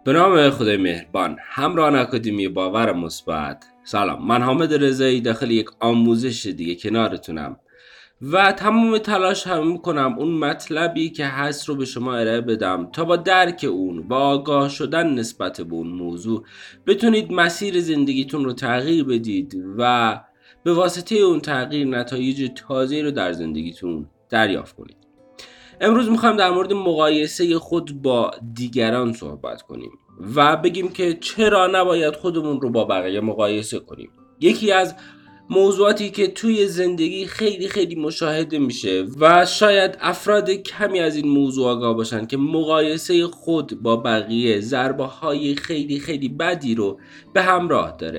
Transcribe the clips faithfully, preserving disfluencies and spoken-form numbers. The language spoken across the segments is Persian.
به نام خدای مهربان. همراهان اکادمی باور مثبت، سلام. من حامد رضایی داخل یک آموزش دیگه کنارتونم و تمام تلاش هم میکنم اون مطلبی که هست رو به شما ارائه بدم تا با درک اون و آگاه شدن نسبت به اون موضوع بتونید مسیر زندگیتون رو تغییر بدید و به واسطه اون تغییر نتایج تازه‌ای رو در زندگیتون دریافت کنید. امروز میخوایم در مورد مقایسه خود با دیگران صحبت کنیم و بگیم که چرا نباید خودمون رو با بقیه مقایسه کنیم. یکی از موضوعاتی که توی زندگی خیلی خیلی مشاهده میشه و شاید افراد کمی از این موضوع آگاه باشن که مقایسه خود با بقیه ضربه های خیلی خیلی بدی رو به همراه داره.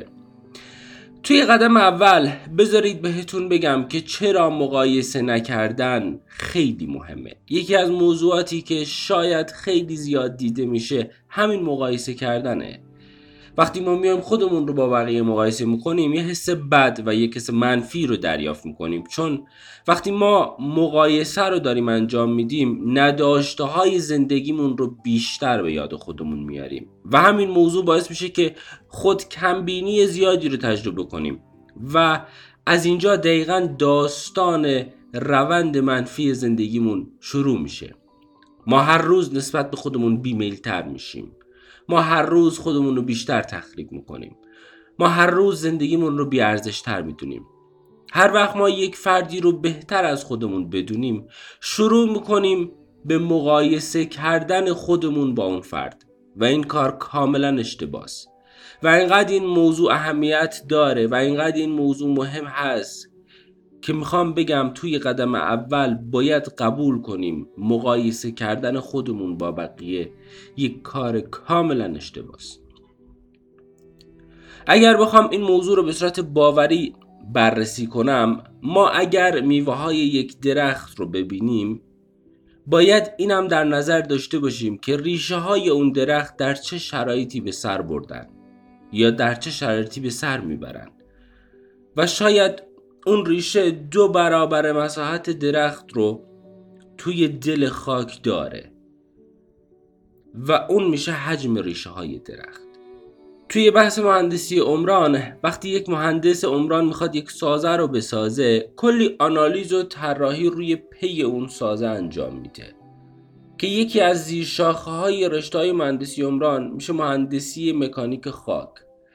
توی قدم اول بذارید بهتون بگم که چرا مقایسه نکردن خیلی مهمه. یکی از موضوعاتی که شاید خیلی زیاد دیده میشه همین مقایسه کردنه. وقتی ما میایم خودمون رو با بقیه مقایسه میکنیم یه حس بد و یه حس منفی رو دریافت میکنیم، چون وقتی ما مقایسه رو داریم انجام میدیم نداشته های زندگیمون رو بیشتر به یاد خودمون میاریم و همین موضوع باعث میشه که خود کمبینی زیادی رو تجربه کنیم و از اینجا دقیقاً داستان روند منفی زندگیمون شروع میشه. ما هر روز نسبت به خودمون بیمیل تر میشیم. ما هر روز خودمون رو بیشتر تخریب میکنیم. ما هر روز زندگیمون رو بیارزش تر میدونیم. هر وقت ما یک فردی رو بهتر از خودمون بدونیم شروع میکنیم به مقایسه کردن خودمون با اون فرد و این کار کاملا اشتباهه و اینقدر این موضوع اهمیت داره و اینقدر این موضوع مهم هست که میخوام بگم توی قدم اول باید قبول کنیم مقایسه کردن خودمون با بقیه یک کار کاملا اشتباهه. اگر بخوام این موضوع رو به صورت باوری بررسی کنم، ما اگر میوه های یک درخت رو ببینیم باید اینم در نظر داشته باشیم که ریشه های اون درخت در چه شرایطی به سر بردن یا در چه شرایطی به سر میبرن و شاید اون ریشه دو برابر مساحت درخت رو توی دل خاک داره و اون میشه حجم ریشه های درخت. توی بحث مهندسی عمران وقتی یک مهندس عمران میخواد یک سازه رو بسازه کلی آنالیز و طراحی روی پی اون سازه انجام میده که یکی از زیر شاخه های رشته های مهندسی عمران میشه مهندسی مکانیک خاک.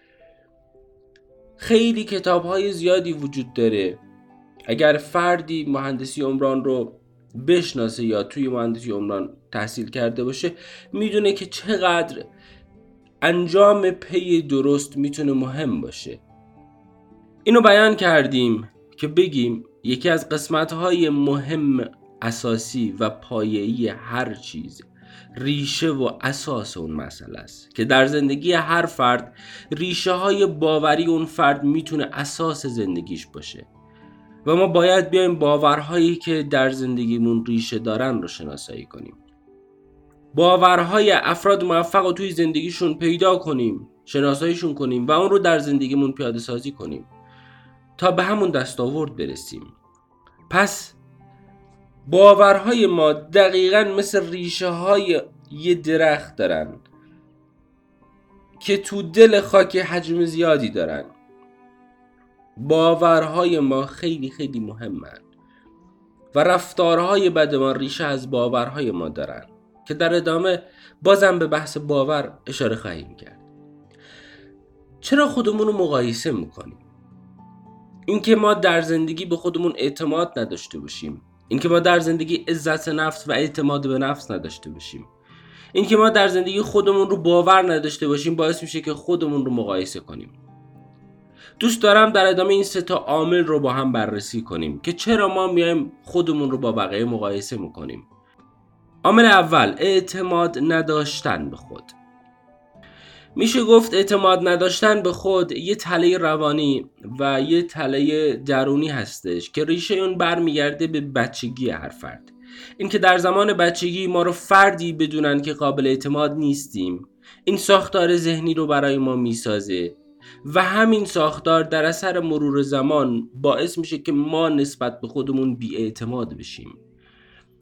خیلی کتاب های زیادی وجود داره. اگر فردی مهندسی عمران رو بشناسه یا توی مهندسی عمران تحصیل کرده باشه میدونه که چقدر انجام پی درست میتونه مهم باشه. اینو بیان کردیم که بگیم یکی از قسمت‌های مهم، اساسی و پایه‌ای هر چیز ریشه و اساس اون مسئله است که در زندگی هر فرد ریشه های باوری اون فرد میتونه اساس زندگیش باشه و ما باید بیایم باورهایی که در زندگیمون ریشه دارن رو شناسایی کنیم. باورهای افراد موفق رو توی زندگیشون پیدا کنیم، شناساییشون کنیم و اون رو در زندگیمون پیاده سازی کنیم تا به همون دستاورد برسیم. پس باورهای ما دقیقاً مثل ریشه های یه درخت دارن که تو دل خاک حجم زیادی دارن. باورهای ما خیلی خیلی مهمن و رفتارهای بد ما ریشه از باورهای ما دارن که در ادامه بازم به بحث باور اشاره خواهیم کرد. چرا خودمون رو مقایسه میکنیم؟ اینکه ما در زندگی به خودمون اعتماد نداشته باشیم، اینکه ما در زندگی عزت نفس و اعتماد به نفس نداشته باشیم، اینکه ما در زندگی خودمون رو باور نداشته باشیم باعث میشه که خودمون رو مقایسه کنیم. دوست دارم در ادامه این سه تا عامل رو با هم بررسی کنیم که چرا ما میایم خودمون رو با بقیه مقایسه میکنیم. عامل اول، اعتماد نداشتن به خود. میشه گفت اعتماد نداشتن به خود یه تله روانی و یه تله درونی هستش که ریشه اون برمیگرده به بچگی هر فرد. این که در زمان بچگی ما رو فردی بدونن که قابل اعتماد نیستیم، این ساختار ذهنی رو برای ما میسازه و همین ساختار در اثر مرور زمان باعث میشه که ما نسبت به خودمون بی‌اعتماد بشیم.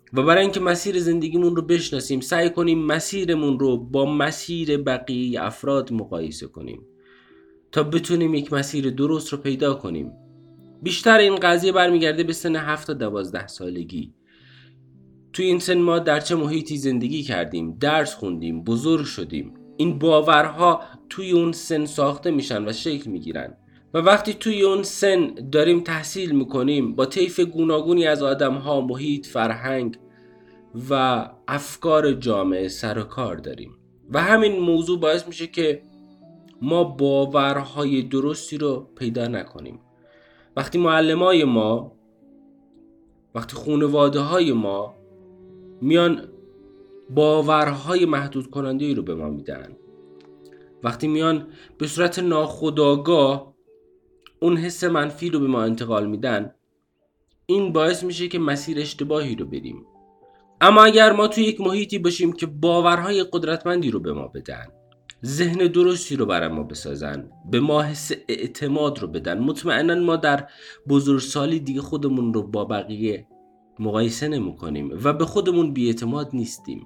و برای اینکه مسیر زندگیمون رو بشناسیم سعی کنیم مسیرمون رو با مسیر بقیه افراد مقایسه کنیم تا بتونیم یک مسیر درست رو پیدا کنیم. بیشتر این قضیه برمیگرده به سن هفت تا دوازده سالگی. توی این سن ما در چه محیطی زندگی کردیم، درس خوندیم، بزرگ شدیم. این باورها توی اون سن ساخته میشن و شکل میگیرن و وقتی توی اون سن داریم تحصیل میکنیم با طیف گوناگونی از آدمها، محیط، فرهنگ و افکار جامعه سر و کار داریم و همین موضوع باعث میشه که ما باورهای درستی رو پیدا نکنیم. وقتی معلمای ما، وقتی خانواده های ما میان باورهای محدود کننده رو به ما میدن، وقتی میان به صورت ناخودآگاه اون حس منفی رو به ما انتقال میدن، این باعث میشه که مسیر اشتباهی رو بریم. اما اگر ما توی یک محیطی باشیم که باورهای قدرتمندی رو به ما بدن، ذهن درستی رو برای ما بسازن، به ما حس اعتماد رو بدن، مطمئنا ما در بزرگسالی دیگه خودمون رو با بقیه مقایسه نمی کنیم و به خودمون بی‌اعتماد نیستیم.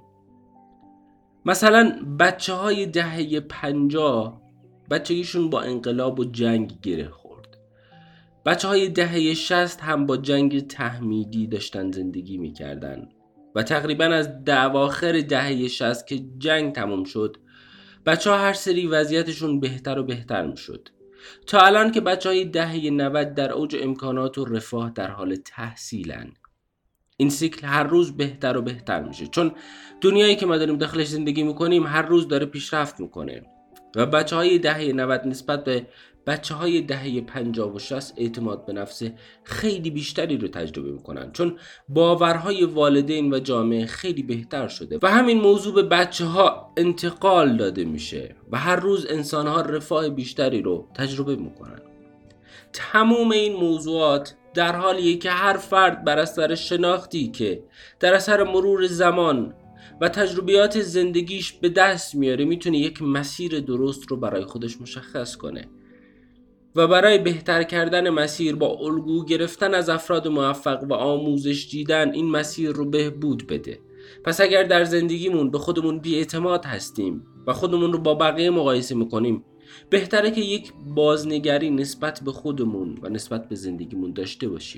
مثلا بچه های دهه پنجاه بچگیشون با انقلاب و جنگ گره خورد. بچه های دهه شصت هم با جنگ تحمیدی داشتن زندگی می کردن و تقریبا از اواخر دهه شصت که جنگ تموم شد بچه ها هر سری وضعیتشون بهتر و بهتر می شد تا الان که بچه های دهه نود در اوج امکانات و رفاه در حال تحصیلن. این سیکل هر روز بهتر و بهتر میشه چون دنیایی که ما داریم داخلش زندگی میکنیم هر روز داره پیشرفت میکنه و بچه های دهه نود نسبت به بچه های دهه پنجاه و شصت اعتماد به نفس خیلی بیشتری رو تجربه میکنن چون باورهای والدین و جامعه خیلی بهتر شده و همین موضوع به بچه ها انتقال داده میشه و هر روز انسان ها رفاه بیشتری رو تجربه میکنن. تمام این موضوعات در حالیه که هر فرد بر اثر شناختی که در اثر مرور زمان و تجربیات زندگیش به دست میاره میتونه یک مسیر درست رو برای خودش مشخص کنه و برای بهتر کردن مسیر با الگو گرفتن از افراد موفق و آموزش دیدن این مسیر رو بهبود بده. پس اگر در زندگیمون به خودمون بی‌اعتماد هستیم و خودمون رو با بقیه مقایسه میکنیم، بهتره که یک بازنگری نسبت به خودمون و نسبت به زندگیمون داشته باشیم.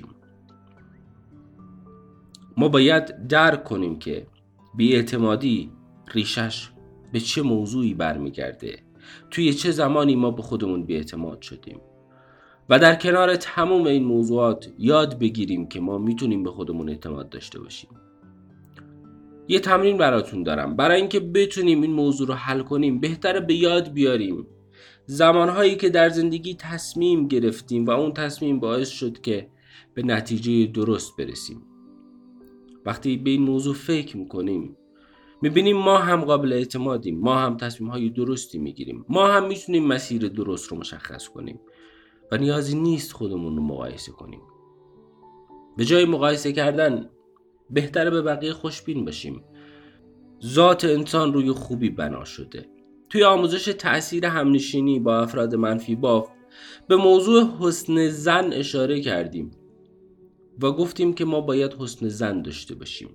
ما باید درک کنیم که بی‌اعتمادی ریشش به چه موضوعی برمیگرده، توی چه زمانی ما به خودمون بی‌اعتماد شدیم و در کنار تمام این موضوعات یاد بگیریم که ما میتونیم به خودمون اعتماد داشته باشیم. یه تمرین براتون دارم. برای اینکه بتونیم این موضوع رو حل کنیم بهتره به یاد بیاریم زمانهایی که در زندگی تصمیم گرفتیم و اون تصمیم باعث شد که به نتیجه درست برسیم. وقتی به این موضوع فکر میکنیم میبینیم ما هم قابل اعتمادیم، ما هم تصمیم های درستی میگیریم، ما هم میتونیم مسیر درست رو مشخص کنیم و نیازی نیست خودمون رو مقایسه کنیم. به جای مقایسه کردن بهتره به بقیه خوشبین باشیم. ذات انسان روی خوبی بنا شده. توی آموزش تأثیر همنشینی با افراد منفی باف به موضوع حسن ظن اشاره کردیم و گفتیم که ما باید حسن ظن داشته باشیم.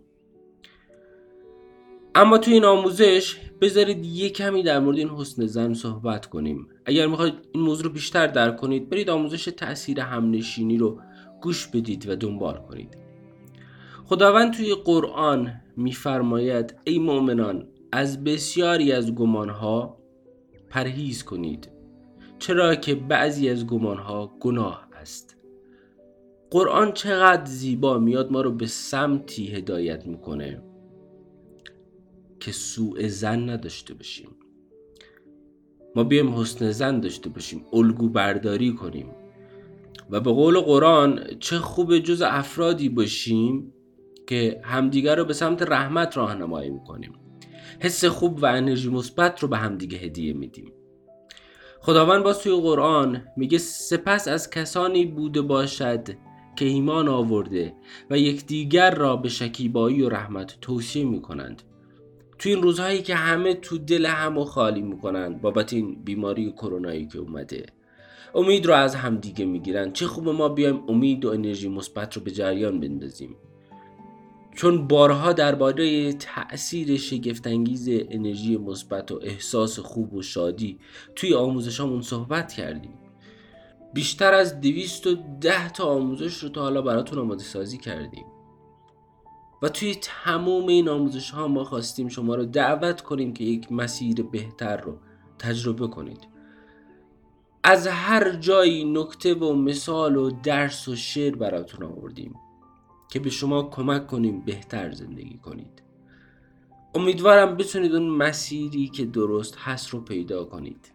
اما توی این آموزش بذارید یه کمی در مورد این حسن ظن صحبت کنیم. اگر میخواید این موضوع رو بیشتر درک کنید برید آموزش تأثیر همنشینی رو گوش بدید و دنبال کنید. خداوند توی قرآن میفرماید ای مؤمنان از بسیاری از گمانها پرهیز کنید چرا که بعضی از گمانها گناه است. قرآن چقدر زیبا میاد ما رو به سمتی هدایت میکنه که سوء ظن نداشته باشیم. ما بیایم حسن ظن داشته باشیم، الگو برداری کنیم و به قول قرآن چه خوب جز افرادی باشیم که همدیگر رو به سمت رحمت راهنمایی میکنیم، حس خوب و انرژی مثبت رو به همدیگه هدیه میدیم. خداوند باز توی قرآن میگه سپس از کسانی بوده باشد که ایمان آورده و یکدیگر را به شکیبایی و رحمت توصیه میکنند. توی این روزهایی که همه تو دل همو خالی میکنن بابت این بیماری کرونایی که اومده، امید رو از همدیگه میگیرن. چه خوبه ما بیایم امید و انرژی مثبت رو به جریان بندازیم. چون بارها درباره تأثیر شگفت‌انگیز انرژی مثبت و احساس خوب و شادی توی آموزشامون صحبت کردیم. بیشتر از دویست و ده تا آموزش رو تا حالا براتون آماده سازی کردیم و توی تمام این آموزش ها ما خواستیم شما رو دعوت کنیم که یک مسیر بهتر رو تجربه کنید. از هر جایی نکته و مثال و درس و شعر براتون آوردیم که به شما کمک کنیم بهتر زندگی کنید. امیدوارم بتونید اون مسیری که درست هست رو پیدا کنید.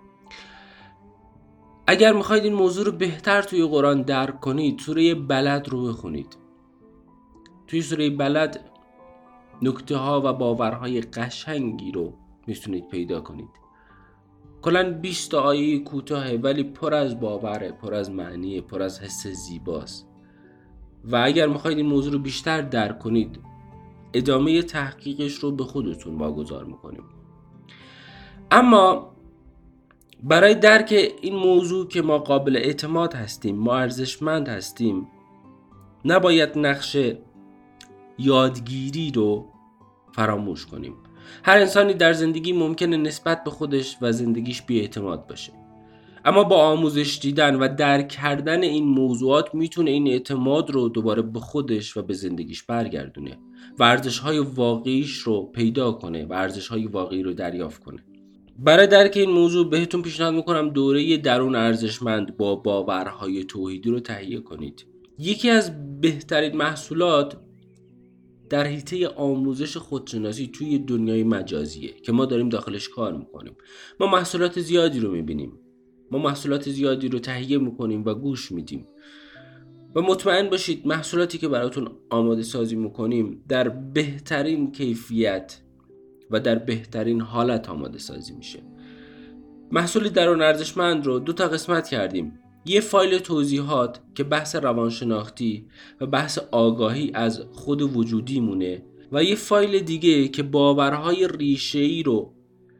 اگر میخواید این موضوع رو بهتر توی قرآن درک کنید، سوره بلد رو بخونید. توی سوره بلد نکته ها و باورهای قشنگی رو میتونید پیدا کنید. کلاً بیست تا آیه کوتاهه ولی پر از باوره، پر از معنی، پر از حس زیباست. و اگر میخواید این موضوع رو بیشتر درک کنید، ادامه تحقیقش رو به خودتون واگذار میکنیم. اما برای درک این موضوع که ما قابل اعتماد هستیم، ما ارزشمند هستیم، نباید نقش یادگیری رو فراموش کنیم. هر انسانی در زندگی ممکنه نسبت به خودش و زندگیش بی‌اعتماد باشه، اما با آموزش دیدن و درک کردن این موضوعات میتونه این اعتماد رو دوباره به خودش و به زندگیش برگردونه و ارزش‌های واقعیش رو پیدا کنه و ارزش‌های واقعی رو دریافت کنه. برای درک این موضوع بهتون پیشنهاد میکنم دوره درون ارزشمند با باورهای توحیدی رو تهیه کنید. یکی از بهترین محصولات در حیطه آموزش خودشناسی توی دنیای مجازیه که ما داریم داخلش کار میکنیم. ما محصولات زیادی رو میبینیم، ما محصولات زیادی رو تهیه میکنیم و گوش میدیم و مطمئن باشید محصولاتی که براتون آماده سازی میکنیم در بهترین کیفیت و در بهترین حالت آماده سازی میشه. محصول درون ارزشمند رو دو تا قسمت کردیم. یه فایل توضیحات که بحث روانشناختی و بحث آگاهی از خود وجودی مونه و یه فایل دیگه که باورهای ریشه‌ای رو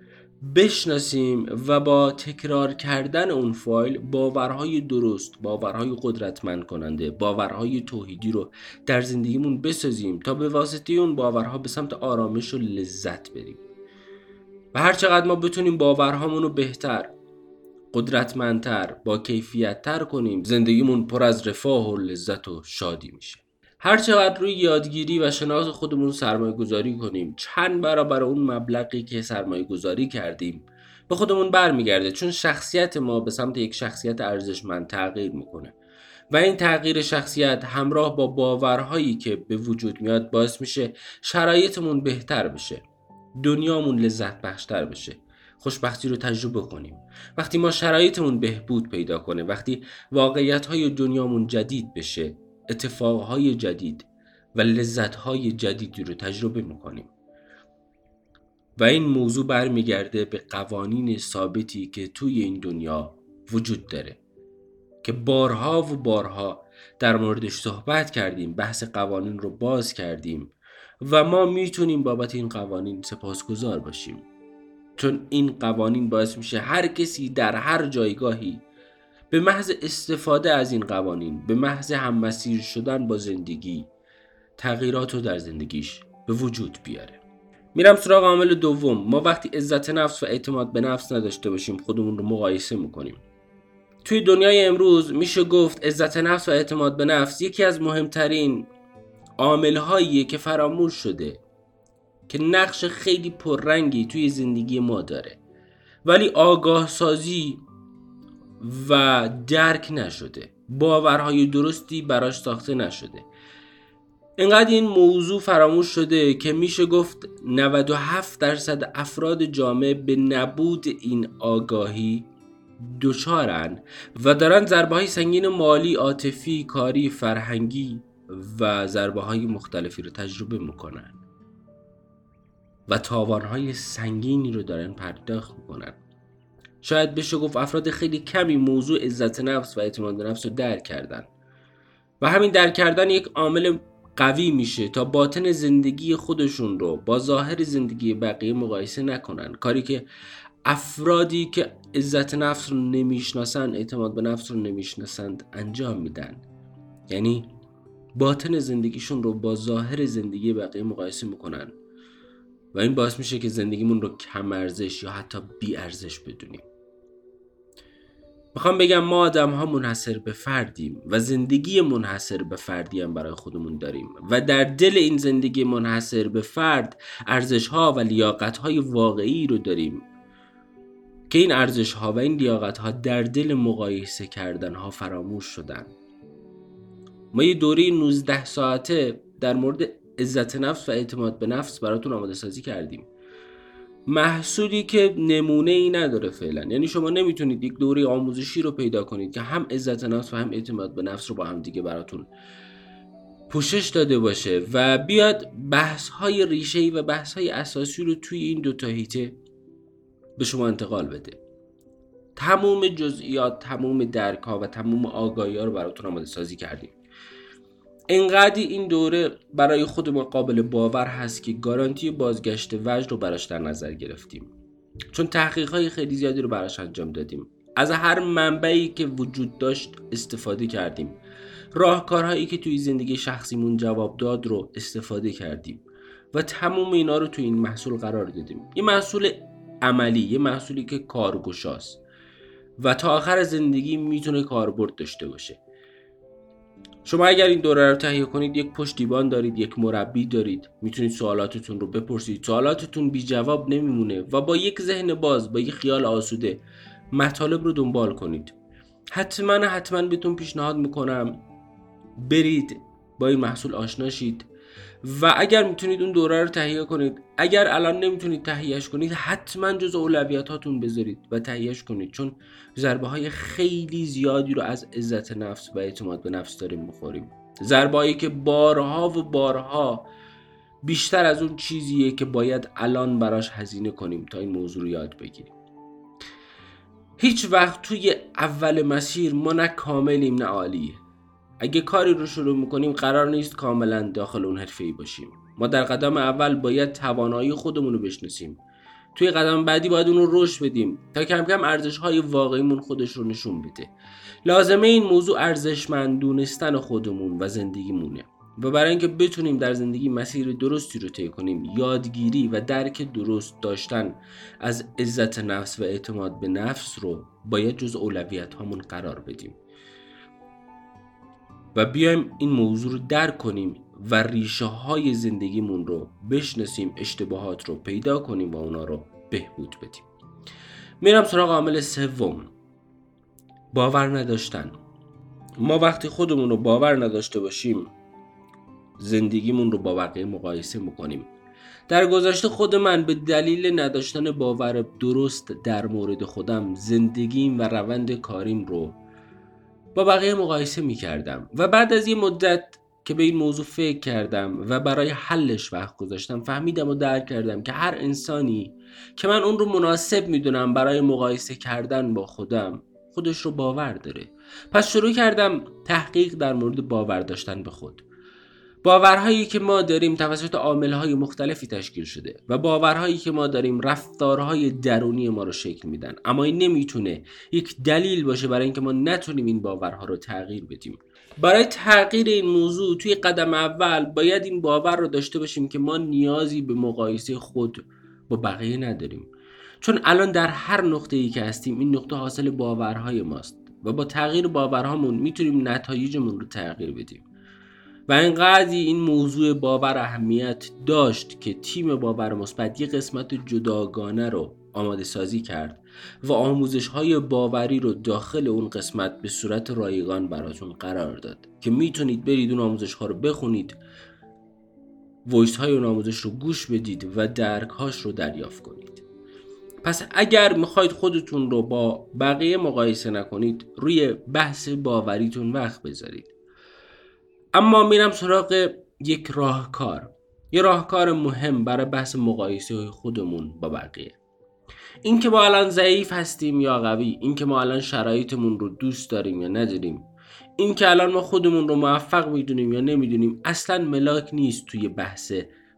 بشناسیم و با تکرار کردن اون فایل باورهای درست، باورهای قدرتمند کننده، باورهای توحیدی رو در زندگیمون بسازیم تا به واسطه اون باورها به سمت آرامش و لذت بریم. و هر چقدر ما بتونیم باورهامون رو بهتر، قدرتمندتر، با کیفیت‌تر کنیم، زندگیمون پر از رفاه و لذت و شادی میشه. هر چقدر روی یادگیری و شناخت خودمون سرمایه گذاری کنیم، چند برابر اون مبلغی که سرمایه گذاری کردیم به خودمون برمیگرده، چون شخصیت ما به سمت یک شخصیت ارزشمند تغییر میکنه و این تغییر شخصیت همراه با باورهایی که به وجود میاد باعث میشه شرایطمون بهتر بشه، دنیامون لذت بخشتر بشه، خوشبختی رو تجربه کنیم. وقتی ما شرایطمون بهبود پیدا کنه، وقتی واقعیت‌های دنیامون جدید بشه، اتفاقهای جدید و لذت‌های جدیدی رو تجربه میکنیم. و این موضوع برمیگرده به قوانین ثابتی که توی این دنیا وجود داره که بارها و بارها در موردش صحبت کردیم، بحث قوانین رو باز کردیم و ما میتونیم بابت این قوانین سپاسگزار باشیم، چون این قوانین باعث میشه هر کسی در هر جایگاهی به محض استفاده از این قوانین، به محض هم‌مسیر شدن با زندگی، تغییرات رو در زندگیش به وجود بیاره. میرم سراغ عامل دوم. ما وقتی عزت نفس و اعتماد به نفس نداشته باشیم خودمون رو مقایسه میکنیم. توی دنیای امروز میشه گفت عزت نفس و اعتماد به نفس یکی از مهمترین عامل‌هاییه که فراموش شده، که نقش خیلی پررنگی توی زندگی ما داره ولی آگاه سازی و درک نشده، باورهای درستی براش ساخته نشده. اینقدر این موضوع فراموش شده که میشه گفت نود و هفت درصد افراد جامعه به نبود این آگاهی دچارن و دارن ضربه‌های سنگین مالی، عاطفی، کاری، فرهنگی و ضربه‌های مختلفی رو تجربه میکنن و تاوان‌های سنگینی رو دارن پرداخت میکنن. شاید بشه گفت افراد خیلی کمی موضوع عزت نفس و اعتماد به نفس رو درک کردن و همین درک کردن یک عامل قوی میشه تا باطن زندگی خودشون رو با ظاهر زندگی بقیه مقایسه نکنن، کاری که افرادی که عزت نفس رو نمیشناسن، اعتماد به نفس رو نمیشناسند انجام میدن. یعنی باطن زندگیشون رو با ظاهر زندگی بقیه مقایسه میکنن و این باعث میشه که زندگیمون رو کم ارزش یا حتی بی ارزش بدونیم. میخوام بگم ما آدم ها منحصر به فردیم و زندگی منحصر به فردی هم برای خودمون داریم و در دل این زندگی منحصر به فرد ارزش ها و لیاقت های واقعی رو داریم که این ارزش ها و این لیاقت ها در دل مقایسه کردن ها فراموش شدن. ما یه دوره نوزده ساعته در مورد عزت نفس و اعتماد به نفس براتون آماده سازی کردیم، محصولی که نمونه ای نداره فعلا. یعنی شما نمیتونید یک دوره آموزشی رو پیدا کنید که هم عزت نفس و هم اعتماد به نفس رو با هم دیگه براتون پوشش داده باشه و بیاد بحث های ریشه‌ای و بحث های اساسی رو توی این دو تا حیطه به شما انتقال بده. تمام جزئیات، تمام درک ها و تمام آگاهی ها رو براتون آماده سازی کردیم. انقدر این دوره برای خود ما قابل باور هست که گارانتی بازگشت وجد رو براش در نظر گرفتیم، چون تحقیقات خیلی زیادی رو براش انجام دادیم. از هر منبعی که وجود داشت استفاده کردیم، راهکارهایی که توی زندگی شخصیمون جواب داد رو استفاده کردیم و تمام اینا رو توی این محصول قرار دادیم. یه محصول عملی، یه محصولی که کارگشاست و تا آخر زندگی میتونه کاربرد داشته باشه. شما اگر این دوره رو تهیه کنید، یک پشتیبان دارید، یک مربی دارید، میتونید سوالاتتون رو بپرسید، سوالاتتون بی جواب نمیمونه و با یک ذهن باز، با یک خیال آسوده مطالب رو دنبال کنید. حتما حتما بهتون پیشنهاد میکنم برید با این محصول آشنا شید و اگر میتونید اون دوره رو تهیه کنید. اگر الان نمیتونید تهیهش کنید، حتما جز اولویاتاتون بذارید و تهیهش کنید، چون ضربه های خیلی زیادی رو از عزت نفس و اعتماد به نفس داریم میخوریم. ضربه هایی که بارها و بارها بیشتر از اون چیزیه که باید الان براش هزینه کنیم تا این موضوع رو یاد بگیریم. هیچ وقت توی اول مسیر ما نه کاملیم نه عالیه. اگه کاری رو شروع میکنیم قرار نیست کاملا داخل اون حرفه‌ای باشیم. ما در قدم اول باید توانایی خودمون رو بشناسیم. توی قدم بعدی باید اون رو رشد بدیم تا کم کم ارزش‌های واقعیمون خودش رو نشون بده. لازمه این موضوع ارزشمند دونستن خودمون و زندگیمونه و برای اینکه بتونیم در زندگی مسیر درستی رو طی کنیم، یادگیری و درک درست داشتن از عزت نفس و اعتماد به نفس رو باید جز اولویت هامون قرار بدیم و بیایم این موضوع رو درک کنیم و ریشه های زندگیمون رو بشناسیم، اشتباهات رو پیدا کنیم و اونا رو بهبود بدیم. میرم سراغ عامل سوم، باور نداشتن. ما وقتی خودمون رو باور نداشته باشیم، زندگیمون رو با بقیه مقایسه میکنیم. در گذشته خود من به دلیل نداشتن باور درست در مورد خودم، زندگیم و روند کاریم رو با بقیه مقایسه میکردم و بعد از یه مدت که به این موضوع فکر کردم و برای حلش وقت گذاشتم، فهمیدم و درک کردم که هر انسانی که من اون رو مناسب میدونم برای مقایسه کردن با خودم، خودش رو باور داره. پس شروع کردم تحقیق در مورد باور داشتن به خود. باورهایی که ما داریم توسط عاملهای مختلفی تشکیل شده و باورهایی که ما داریم رفتارهای درونی ما رو شکل میدن، اما این نمیتونه یک دلیل باشه برای اینکه ما نتونیم این باورها رو تغییر بدیم. برای تغییر این موضوع توی قدم اول باید این باور رو داشته باشیم که ما نیازی به مقایسه خود با بقیه نداریم، چون الان در هر نقطه‌ای که هستیم این نقطه حاصل باورهای ماست و با تغییر باورهامون میتونیم نتایجمون رو تغییر بدیم. و اینقدر این موضوع باور اهمیت داشت که تیم باور مثبت یک قسمت جداگانه رو آماده سازی کرد و آموزش های باوری رو داخل اون قسمت به صورت رایگان براتون قرار داد که میتونید برید اون آموزش ها رو بخونید، وایس های اون آموزش رو گوش بدید و درک هاش رو دریافت کنید. پس اگر میخواید خودتون رو با بقیه مقایسه نکنید، روی بحث باوریتون وقت بذارید. اما میرم سراغ یک راهکار، یه راهکار مهم برای بحث مقایسه خودمون با بقیه. این که ما الان ضعیف هستیم یا قوی، این که ما الان شرایطمون رو دوست داریم یا نداریم، این که الان ما خودمون رو موفق میدونیم یا نمیدونیم، اصلا ملاک نیست توی بحث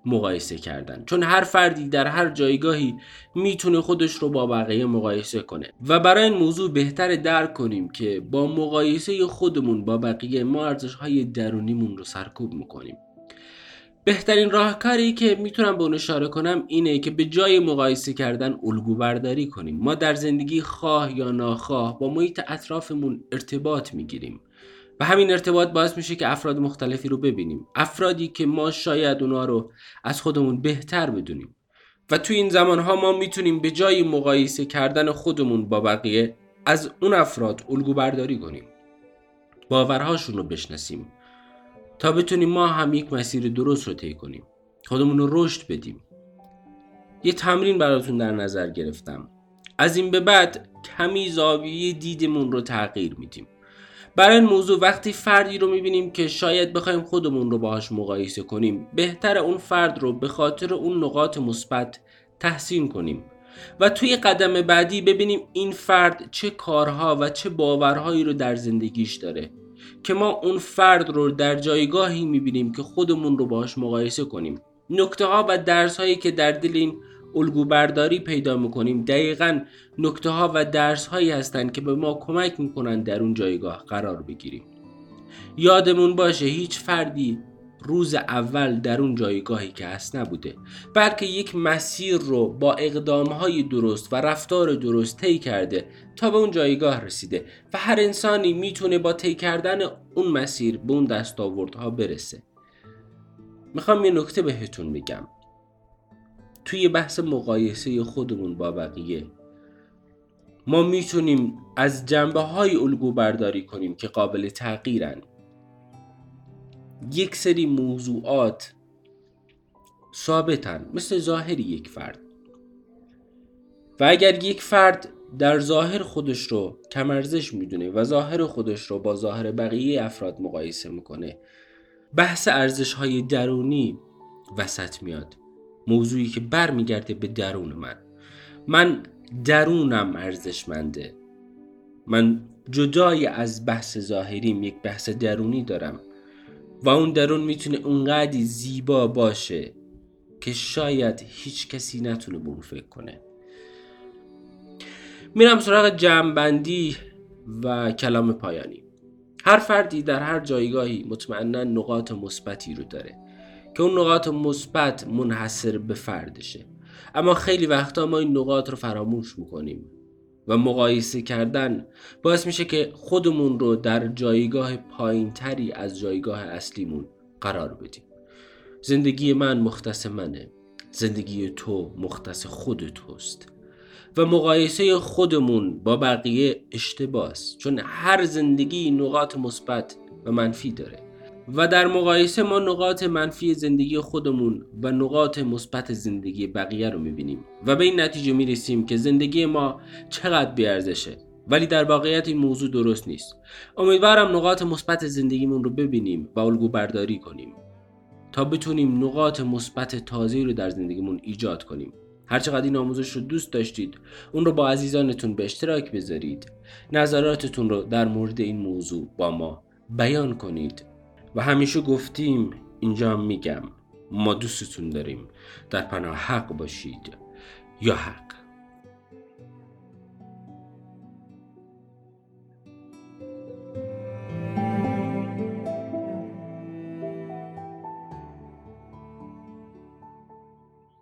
مقایسه کردن، چون هر فردی در هر جایگاهی میتونه خودش رو با بقیه مقایسه کنه و برای این موضوع بهتره درک کنیم که با مقایسه خودمون با بقیه ما ارزش‌های درونیمون رو سرکوب میکنیم. بهترین راهکاری که میتونم به اون اشاره کنم اینه که به جای مقایسه کردن الگو برداری کنیم. ما در زندگی خواه یا ناخواه با محیط اطرافمون ارتباط میگیریم و همین ارتباط باعث میشه که افراد مختلفی رو ببینیم، افرادی که ما شاید اونا رو از خودمون بهتر بدونیم و توی این زمانها ما میتونیم به جای مقایسه کردن خودمون با بقیه از اون افراد الگو برداری کنیم، باورهاشون رو بشناسیم تا بتونیم ما هم یک مسیر درست رو طی کنیم، خودمون رو رشد بدیم. یه تمرین براتون در نظر گرفتم. از این به بعد کمی زاویه دیدمون رو تغییر میدیم. برای این موضوع وقتی فردی رو میبینیم که شاید بخوایم خودمون رو باهاش مقایسه کنیم، بهتر اون فرد رو به خاطر اون نقاط مثبت تحسین کنیم و توی قدم بعدی ببینیم این فرد چه کارها و چه باورهایی رو در زندگیش داره که ما اون فرد رو در جایگاهی میبینیم که خودمون رو باهاش مقایسه کنیم. نکته ها و درس هایی که در دل این الگو برداری پیدا میکنیم دقیقاً نکته ها و درس هایی هستند که به ما کمک میکنن در اون جایگاه قرار بگیریم. یادمون باشه هیچ فردی روز اول در اون جایگاهی که هست نبوده، بلکه یک مسیر رو با اقدامهای درست و رفتار درست طی کرده تا به اون جایگاه رسیده و هر انسانی میتونه با طی کردن اون مسیر به اون دستاوردها برسه. میخوام یه نکته بهتون بگم. توی بحث مقایسه خودمون با بقیه ما میتونیم از جنبه های الگو برداری کنیم که قابل تغییرن. یک سری موضوعات ثابتن مثل ظاهر یک فرد و اگر یک فرد در ظاهر خودش رو کم ارزش میدونه و ظاهر خودش رو با ظاهر بقیه افراد مقایسه میکنه، بحث ارزش های درونی وسط میاد. موضوعی که بر میگرده به درون من. من درونم ارزشمنده. من جدای از بحث ظاهریم یک بحث درونی دارم و اون درون میتونه اونقدر زیبا باشه که شاید هیچ کسی نتونه به اون فکر کنه. میرم سراغ جمع‌بندی و کلام پایانی. هر فردی در هر جایگاهی مطمئنا نقاط مثبتی رو داره که اون نقاط مثبت منحصر به فردشه، اما خیلی وقتا ما این نقاط رو فراموش میکنیم و مقایسه کردن باعث میشه که خودمون رو در جایگاه پایین تری از جایگاه اصلیمون قرار بدیم. زندگی من مختص منه، زندگی تو مختص خود توست و مقایسه خودمون با بقیه اشتباهه، چون هر زندگی نقاط مثبت و منفی داره و در مقایسه ما نقاط منفی زندگی خودمون و نقاط مثبت زندگی بقیه رو میبینیم و به این نتیجه میرسیم که زندگی ما چقدر بی‌ارزشه، ولی در واقعیت این موضوع درست نیست. امیدوارم نقاط مثبت زندگیمون رو ببینیم و الگو برداری کنیم تا بتونیم نقاط مثبت تازه‌ای رو در زندگیمون ایجاد کنیم. هر چقدر این آموزش رو دوست داشتید اون رو با عزیزانتون به اشتراک بذارید. نظراتتون رو در مورد این موضوع با ما بیان کنید و همیشه گفتیم، اینجا میگم، ما دوستتون داریم. در پناه حق باشید یا حق.